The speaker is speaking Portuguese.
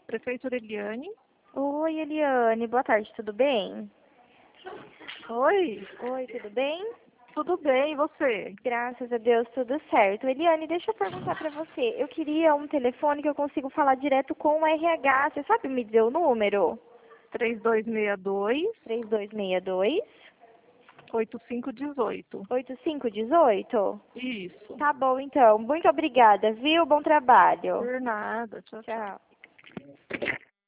Prefeitura Eliane. Oi, Eliane. Boa tarde, tudo bem? Oi, Oi, tudo bem? tudo bem, e você? Graças a Deus, tudo certo. Eliane, deixa eu perguntar pra você. Eu queria um telefone que eu consigo falar direto com o RH. Você sabe me dizer o número? 3262 3262 8518. 8518? Isso. Tá bom, então. Muito obrigada, viu? Bom trabalho. Por nada. Tchau, tchau. Tchau.